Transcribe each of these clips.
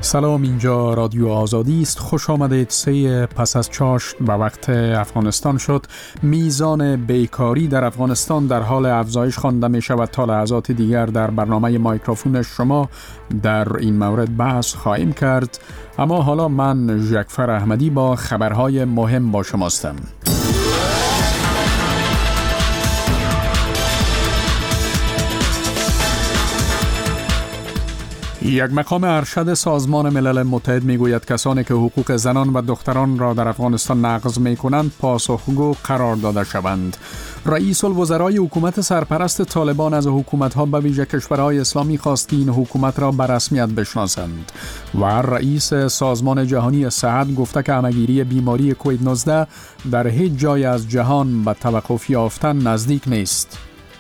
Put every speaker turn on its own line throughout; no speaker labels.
سلام، اینجا رادیو آزادی است. خوش آمدید. پس از چاشت و وقت افغانستان شد. میزان بیکاری در افغانستان در حال افزایش خوانده می شود. تا لحظات دیگر در برنامه مایکروفون شما در این مورد بحث خواهیم کرد، اما حالا من ژکفر احمدی با خبرهای مهم با شماستم. یک مقام ارشد سازمان ملل متحد میگوید کسانی که حقوق زنان و دختران را در افغانستان نقض میکنند پاسخگو قرار داده شوند. رئیس الوزرای حکومت سرپرست طالبان از حکومت‌ها به ویژه کشورهای اسلامی خواست که این حکومت را به رسمیت بشناسند و رئیس سازمان جهانی صحت گفته که همه‌گیری بیماری کووید 19 در هیچ جای از جهان به توقف یافتن نزدیک نیست.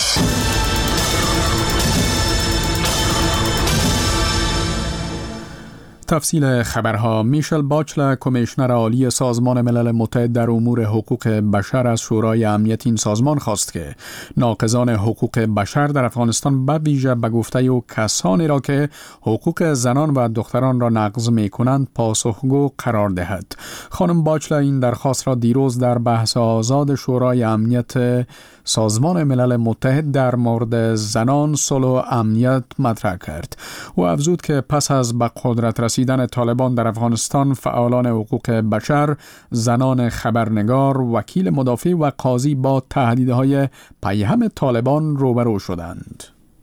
تفصیل خبرها. میشل باچلر، کمیشنر عالی سازمان ملل متحد در امور حقوق بشر، از شورای امنیت این سازمان خواست که ناقضان حقوق بشر در افغانستان به ویژه به گفته او کسانی را که حقوق زنان و دختران را نقض می‌کنند پاسخگو قرار دهد. خانم باچلر این درخواست را دیروز در بحث آزاد شورای امنیت سازمان ملل متحد در مورد زنان، صلح و امنیت مطرح کرد. او افزود که پس از به قدرت رسیدن طالبان در افغانستان، فعالان حقوق بشر، زنان خبرنگار، وکیل مدافع و قاضی با تهدیدهای پیهم طالبان روبرو شدند.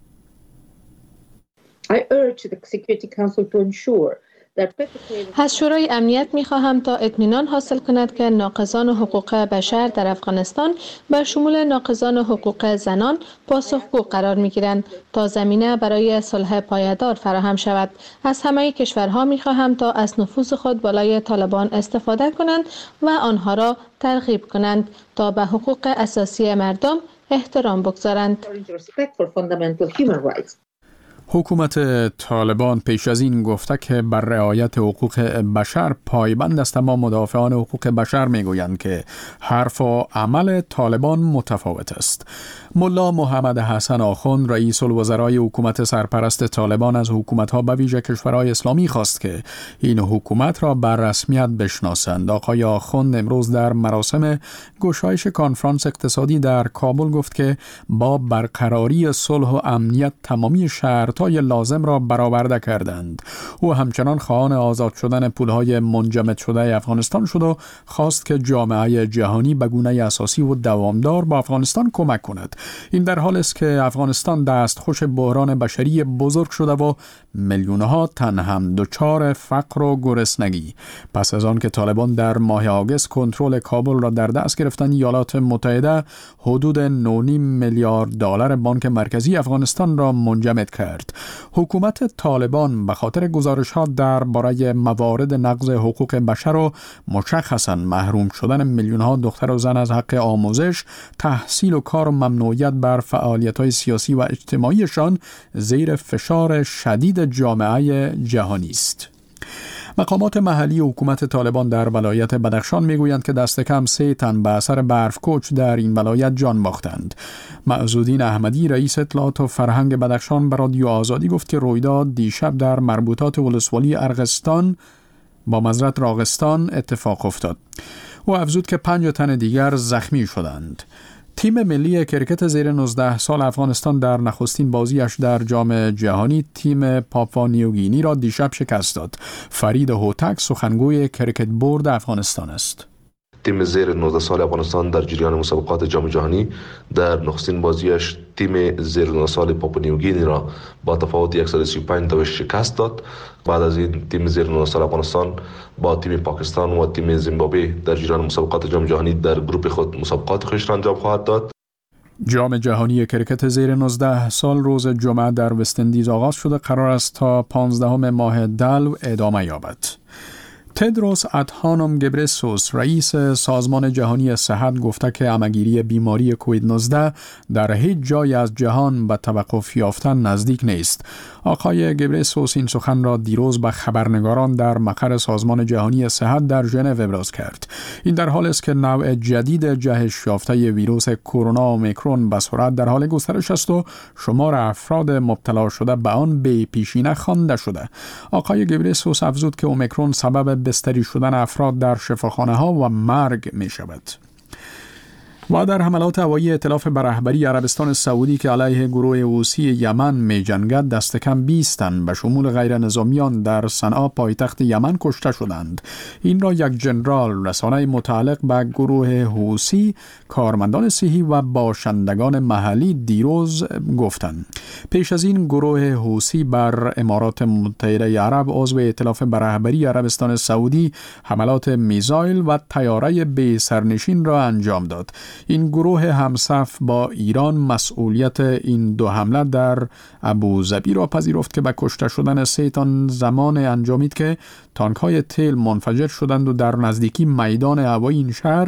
از شورای امنیت می‌خواهم تا اطمینان حاصل کند که ناقضان حقوق بشر در افغانستان به شمول ناقضان حقوق زنان پاسخگو قرار می‌گیرند تا زمینه برای صلح پایدار فراهم شود. از همه کشورها می‌خواهم تا از نفوذ خود بالای طالبان استفاده کنند و آنها را ترغیب کنند تا به حقوق اساسی مردم احترام بگذارند.
حکومت طالبان پیش از این گفته که بر رعایت حقوق بشر پایبند است، اما مدافعان حقوق بشر میگویند که حرف و عمل طالبان متفاوت است. ملا محمد حسن آخوند، رئیس الوزرای حکومت سرپرست طالبان، از حکومت‌ها به ویژه کشورهای اسلامی خواست که این حکومت را بر رسمیت بشناسند. آقای آخوند امروز در مراسم گشایش کنفرانس اقتصادی در کابل گفت که با برقراری صلح و امنیت تمامی شرط‌های لازم را برآورده کردند. او همچنان خواهان آزاد شدن پول‌های منجمد شده افغانستان شد و خواست که جامعه جهانی به گونه اساسی و دوامدار با افغانستان کمک کند. این در حالی است که افغانستان دستخوش بحران بشری بزرگ شده و میلیون‌ها تن هم دچار فقر و گرسنگی. پس از آن که طالبان در ماه آگوست کنترل کابل را در دست گرفتند، ایالات متحده حدود 9.5 میلیارد دلار بانک مرکزی افغانستان را منجمد کرد. حکومت طالبان به خاطر گزارش‌ها درباره موارد نقض حقوق بشر و مشخصاً محروم شدن میلیون‌ها دختر و زن از حق آموزش، تحصیل و کار و ممنوعیت بر فعالیت‌های سیاسی و اجتماعیشان زیر فشار شدید جامعه جهانی است. مقامات محلی حکومت طالبان در ولایت بدخشان میگویند که دست کم 3 تن به اثر برف کوچ در این ولایت جان باختند. معزالدین احمدی، رئیس اطلاعات و فرهنگ بدخشان، به رادیو آزادی گفت که رویداد دیشب در مربوطات ولسوالی ارغستان با معذرت راغستان اتفاق افتاد. او افزود که 5 تن دیگر زخمی شدند. تیم ملی کرکت زیر 19 سال افغانستان در نخستین بازیش در جام جهانی تیم پاپوا نیوگینی را دیشب شکست داد. فرید هوتک سخنگوی کرکت بورد افغانستان است.
تیم زیر 19 سال افغانستان در جریان مسابقات جام جهانی در نخستین بازیش تیم زیر 19 سال پاپوا نیوگینی را با تفاوت 135 تا شکست داد. بعد از این تیم زیر 19 سال افغانستان با تیم پاکستان و تیم زیمبابوه در جریان مسابقات جام جهانی در گروه خود مسابقات خود را انجام خواهد داد.
جام جهانی کرکت زیر 19 سال روز جمعه در وست اندیز آغاز شده، قرار است تا 15 ماه دلو ادامه یابد. تدروس ادهانوم گبرسوس رئیس سازمان جهانی صحت گفته که همه‌گیری بیماری کووید 19 در هیچ جای از جهان به توقف یافتن نزدیک نیست. آقای گبرسوس این سخن را دیروز به خبرنگاران در مقر سازمان جهانی صحت در ژنو ابراز کرد. این در حالی است که نوع جدید جهش یافته ویروس کرونا اومیکرون به سرعت در حال گسترش است و شمار افراد مبتلا شده به آن به پیشینه خوانده شده. آقای گبرسوس افزود که اومیکرون سبب بستری شدن افراد در شفاخانه ها و مرگ می شود. و در حملات هوایی ائتلاف به رهبری عربستان سعودی که علیه گروه حوثی یمن می جنگد دست کم 20 تن به شمول غیر نظامیان در صنعا پایتخت یمن کشته شدند. این را یک ژنرال رسانه متعلق به گروه حوثی، کارمندان صحی و باشندگان محلی دیروز گفتند. پیش از این گروه حوثی بر امارات متحده عرب عضو ائتلاف به رهبری عربستان سعودی حملات میزایل و طیاره بی سرنشین را انجام داد. این گروه همصف با ایران مسئولیت این دو حمله در ابوظبی را پذیرفت که به کشته شدن 3 تن زمان انجامید که تانک‌های تیل منفجر شدند و در نزدیکی میدان هوایی این شهر